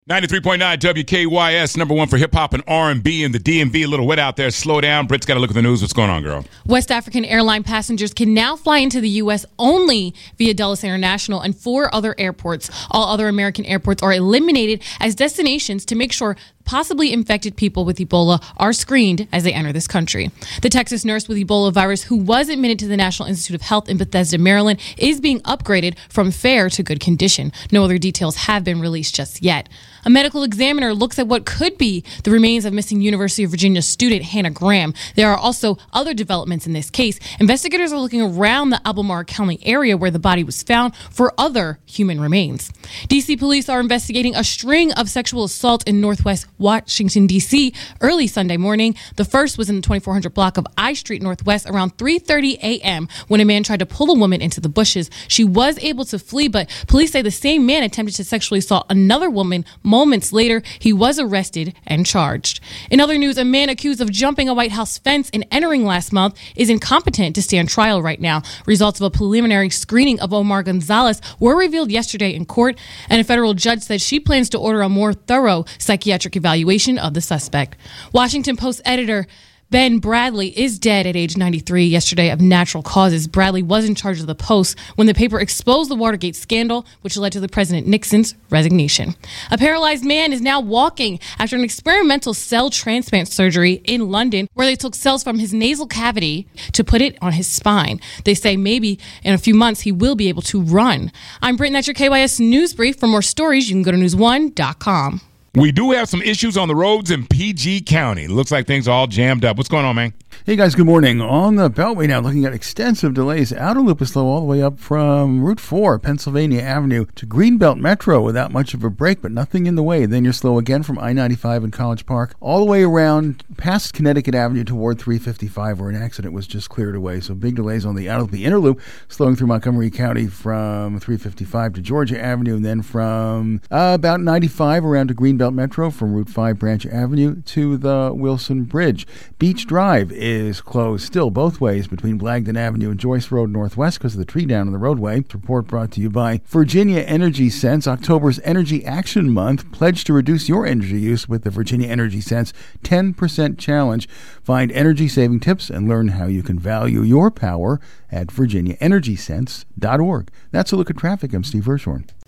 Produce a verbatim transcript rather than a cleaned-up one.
ninety-three point nine W K Y S, number one for hip-hop and R and B in the D M V. A little wet out there. Slow down. Britt's got to look at the news. What's going on, girl? West African airline passengers can now fly into the U S only via Dulles International and four other airports. All other American airports are eliminated as destinations to make sure possibly infected people with Ebola are screened as they enter this country. The Texas nurse with Ebola virus who was admitted to the National Institute of Health in Bethesda, Maryland, is being upgraded from fair to good condition. No other details have been released just yet. A medical examiner looks at what could be the remains of missing University of Virginia student Hannah Graham. There are also other developments in this case. Investigators are looking around the Albemarle County area where the body was found for other human remains. D C police are investigating a string of sexual assaults in Northwest Washington, D C early Sunday morning. The first was in the twenty-four hundred block of I Street Northwest around three thirty a.m. when a man tried to pull a woman into the bushes. She was able to flee, but police say the same man attempted to sexually assault another woman. Moments later, he was arrested and charged. In other news, a man accused of jumping a White House fence and entering last month is incompetent to stand trial right now. Results of a preliminary screening of Omar Gonzalez were revealed yesterday in court, and a federal judge said she plans to order a more thorough psychiatric evaluation of the suspect. Washington Post editor Ben Bradley is dead at age ninety-three yesterday of natural causes. Bradley was in charge of the Post when the paper exposed the Watergate scandal, which led to the President Nixon's resignation. A paralyzed man is now walking after an experimental cell transplant surgery in London, where they took cells from his nasal cavity to put it on his spine. They say maybe in a few months he will be able to run. I'm Britt, and that's your K Y S News Brief. For more stories, you can go to news one dot com. We do have some issues on the roads in P G County. Looks like things are all jammed up. What's going on, man? Hey guys, good morning. On the Beltway now, looking at extensive delays. Outer Loop is slow all the way up from Route four, Pennsylvania Avenue, to Greenbelt Metro without much of a break, but nothing in the way. Then you're slow again from I ninety-five and College Park, all the way around past Connecticut Avenue toward three fifty-five, where an accident was just cleared away. So big delays on the Outer Loop. The Inner Loop, slowing through Montgomery County from three fifty-five to Georgia Avenue, and then from uh, about ninety-five around to Greenbelt Metro, from Route five Branch Avenue to the Wilson Bridge. Beach Drive is closed still both ways between Blagden Avenue and Joyce Road Northwest because of the tree down on the roadway. Report brought to you by Virginia Energy Sense, October's Energy Action Month. Pledge to reduce your energy use with the Virginia Energy Sense ten percent Challenge. Find energy-saving tips and learn how you can value your power at virginia energy sense dot org. That's a look at traffic. I'm Steve Hirshhorn.